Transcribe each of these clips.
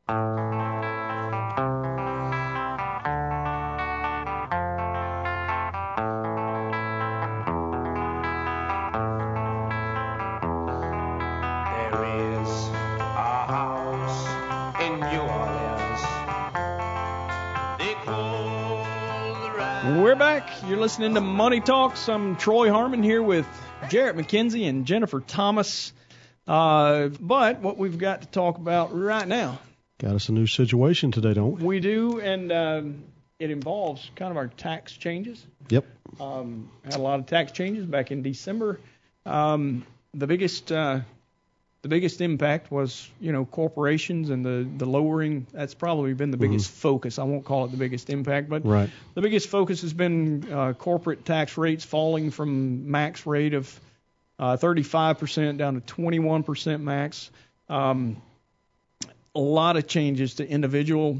We're back. You're listening to Money Talks. I'm Troy Harmon here with Jarrett McKenzie and Jennifer Thomas. But what we've got to talk about right now. Got us a new situation today, don't we? We do, and it involves kind of our tax changes. Yep. Had a lot of tax changes back in December. The biggest impact was, corporations and the lowering. That's probably been the biggest focus. I won't call it the biggest impact, but right. The biggest focus has been corporate tax rates falling from max rate of 35% down to 21% max. A lot of changes to individual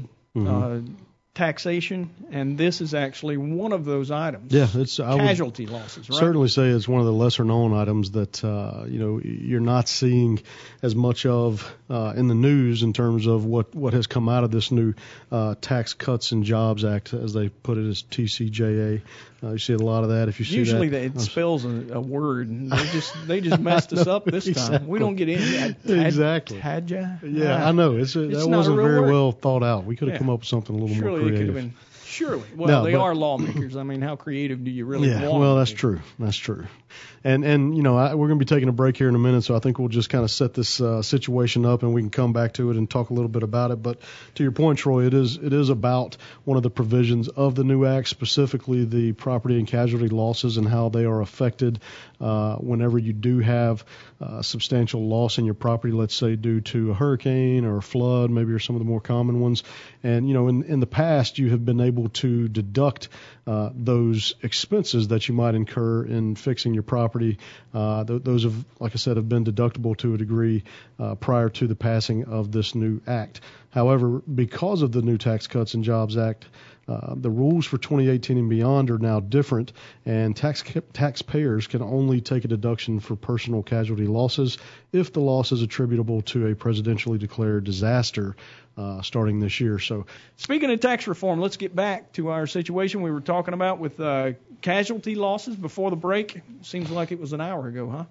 taxation, and this is actually one of those items. Yeah, it's casualty losses, right? Certainly say it's one of the lesser known items that you're not seeing as much of in the news in terms of what has come out of this new Tax Cuts and Jobs Act, as they put it, as TCJA. You see a lot of that. If you see usually that, it spells a word, and they just messed us up this exactly. time. We don't get into that. Exactly. Hadja? Yeah, I know. That wasn't very well thought out. We could have come up with something a little more creative. It could have been. Surely. Well, they are lawmakers. I mean, how creative do you really want? Yeah, well, that's true. That's true. And we're going to be taking a break here in a minute, so I think we'll just kind of set this situation up, and we can come back to it and talk a little bit about it. But to your point, Troy, it is about one of the provisions of the new act, specifically the property and casualty losses and how they are affected whenever you do have substantial loss in your property, let's say due to a hurricane or a flood, maybe are some of the more common ones. And, in the past, you have been able to deduct those expenses that you might incur in fixing your property. Those have, like I said, have been deductible to a degree prior to the passing of this new act. However, because of the new Tax Cuts and Jobs Act, the rules for 2018 and beyond are now different, and taxpayers can only take a deduction for personal casualty losses if the loss is attributable to a presidentially declared disaster starting this year. So, speaking of tax reform, let's get back to our situation we were talking about with casualty losses before the break. Seems like it was an hour ago, huh?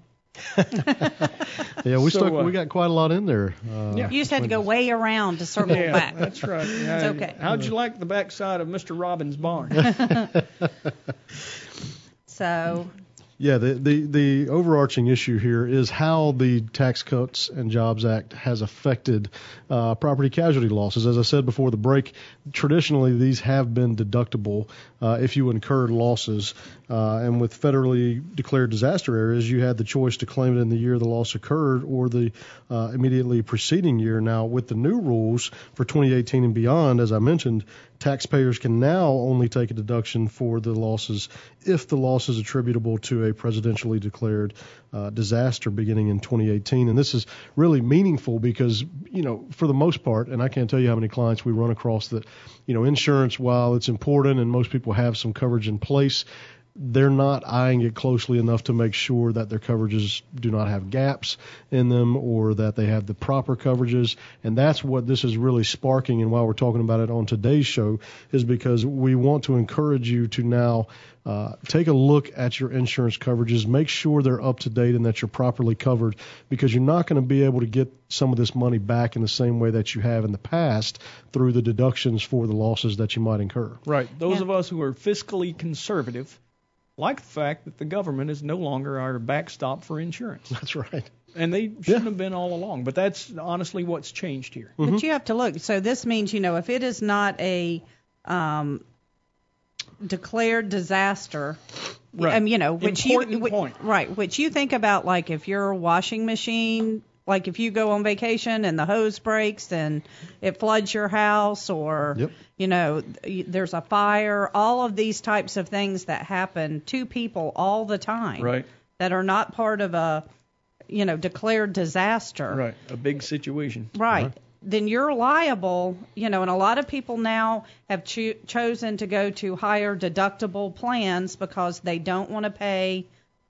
Yeah, we got quite a lot in there. You just had to go way around to circle back. That's right. Yeah. It's okay. How'd you like the backside of Mr. Robbins' barn? So. Yeah, the overarching issue here is how the Tax Cuts and Jobs Act has affected property casualty losses. As I said before the break, traditionally these have been deductible if you incurred losses. And with federally declared disaster areas, you had the choice to claim it in the year the loss occurred or the immediately preceding year. Now, with the new rules for 2018 and beyond, as I mentioned, taxpayers can now only take a deduction for the losses if the loss is attributable to a presidentially declared disaster beginning in 2018. And this is really meaningful because, for the most part, and I can't tell you how many clients we run across that, insurance, while it's important and most people have some coverage in place, they're not eyeing it closely enough to make sure that their coverages do not have gaps in them or that they have the proper coverages. And that's what this is really sparking. And why we're talking about it on today's show is because we want to encourage you to now take a look at your insurance coverages, make sure they're up to date and that you're properly covered, because you're not going to be able to get some of this money back in the same way that you have in the past through the deductions for the losses that you might incur. Right. Those of us who are fiscally conservative like the fact that the government is no longer our backstop for insurance. That's right. And they shouldn't have been all along. But that's honestly what's changed here. But you have to look. So this means, if it is not a declared disaster, right. Which you think about, like if your washing machine, like if you go on vacation and the hose breaks and it floods your house, or there's a fire, all of these types of things that happen to people all the time, right, that are not part of a declared disaster, right, a big situation, right. Then you're liable, and a lot of people now have chosen to go to higher deductible plans because they don't want to pay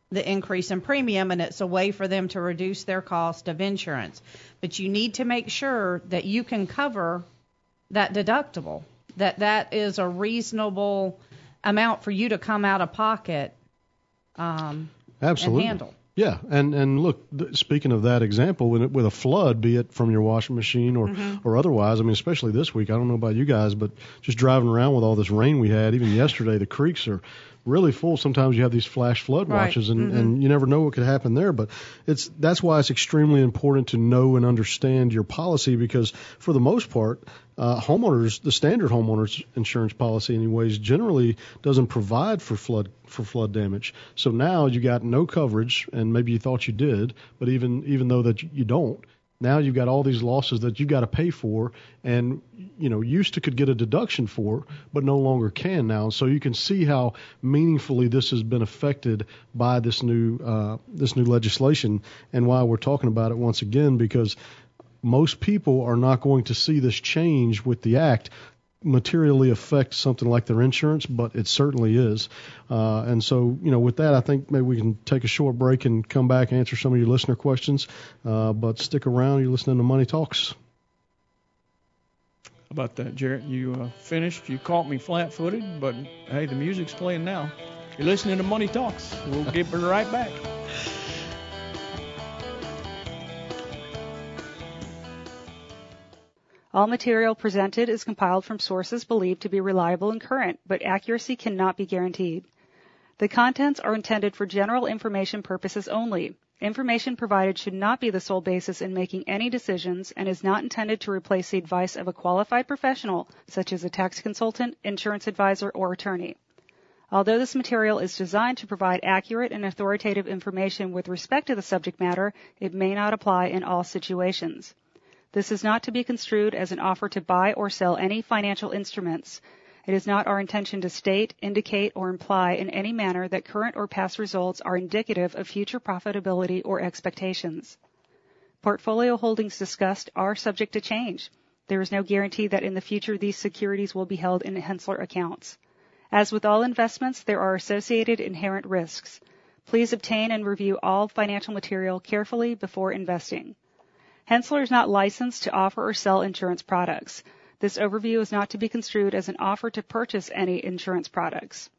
the increase in premium, and it's a way for them to reduce their cost of insurance. But you need to make sure that you can cover that deductible, that is a reasonable amount for you to come out of pocket Absolutely. and handle. Yeah, and look, speaking of that example, with a flood, be it from your washing machine or otherwise, I mean, especially this week, I don't know about you guys, but just driving around with all this rain we had, even yesterday, the creeks are really full. Sometimes you have these flash flood watches, and you never know what could happen there. But that's why it's extremely important to know and understand your policy, because for the most part, homeowners, the standard homeowners insurance policy anyways, generally doesn't provide for flood damage. So now you got no coverage, and maybe you thought you did, but even though that you don't, now you've got all these losses that you've got to pay for, and used to could get a deduction for, but no longer can now. So you can see how meaningfully this has been affected by this new legislation, and why we're talking about it once again, because most people are not going to see this change with the act materially affect something like their insurance, but it certainly is. And so, with that, I think maybe we can take a short break and come back and answer some of your listener questions. But stick around. You're listening to Money Talks. How about that, Jarrett? You finished. You caught me flat-footed, but hey, the music's playing now. You're listening to Money Talks. We'll get right back. All material presented is compiled from sources believed to be reliable and current, but accuracy cannot be guaranteed. The contents are intended for general information purposes only. Information provided should not be the sole basis in making any decisions and is not intended to replace the advice of a qualified professional, such as a tax consultant, insurance advisor, or attorney. Although this material is designed to provide accurate and authoritative information with respect to the subject matter, it may not apply in all situations. This is not to be construed as an offer to buy or sell any financial instruments. It is not our intention to state, indicate, or imply in any manner that current or past results are indicative of future profitability or expectations. Portfolio holdings discussed are subject to change. There is no guarantee that in the future these securities will be held in Henssler accounts. As with all investments, there are associated inherent risks. Please obtain and review all financial material carefully before investing. Henssler is not licensed to offer or sell insurance products. This overview is not to be construed as an offer to purchase any insurance products.